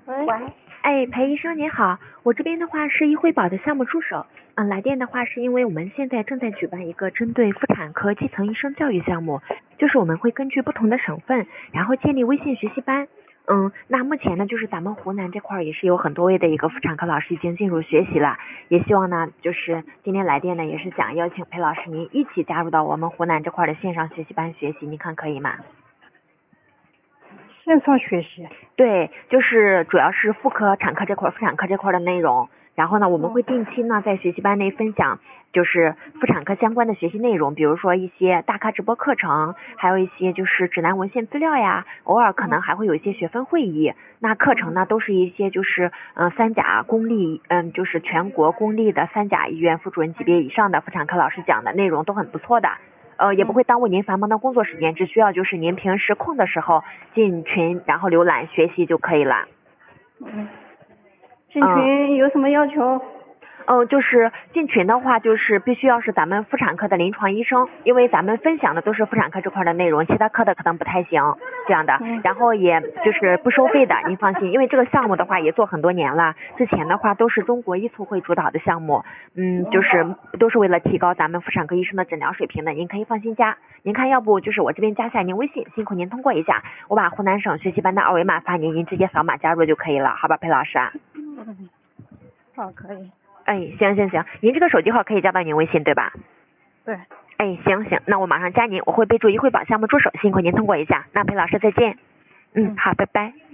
喂， 哎，裴医生您好，我这边的话是医惠保的项目助手，来电的话是因为我们现在正在举办一个针对妇产科基层医生教育项目，就是我们会根据不同的省份，然后建立微信学习班。那目前呢，就是咱们湖南这块也是有很多位的一个妇产科老师已经进入学习了，也希望呢，就是今天来电呢，也是想邀请裴老师您一起加入到我们湖南这块的线上学习班学习，您看可以吗？ 线上学习。 对，就是主要是妇产科这块的内容，然后呢，我们会定期呢在学习班内分享，就是妇产科相关的学习内容，比如说一些大咖直播课程，还有一些就是指南文献资料呀，偶尔可能还会有一些学分会议。那课程呢都是一些就是三甲公立就是全国公立的三甲医院副主任级别以上的妇产科老师讲的内容都很不错的。也不会耽误您繁忙的工作时间，只需要就是您平时空的时候进群，然后浏览学习就可以了。 进群有什么要求？ 就是进群的话，就是必须要是咱们妇产科的临床医生，因为咱们分享的都是妇产科这块的内容，其他科的可能不太行这样的。然后也就是不收费的，您放心，因为这个项目的话也做很多年了，之前的话都是中国医促会主导的项目，就是都是为了提高咱们妇产科医生的诊疗水平的，您可以放心加。您看要不就是我这边加下您微信，辛苦您通过一下，我把湖南省学习班的二维码发您，您直接扫码加入就可以了，好吧，裴老师啊？ 好，可以。 行，您这个手机号可以加到您微信对吧？ 对。 行，那我马上加您，我会备注医惠保项目助手，辛苦您通过一下。那裴老师再见。好，拜拜。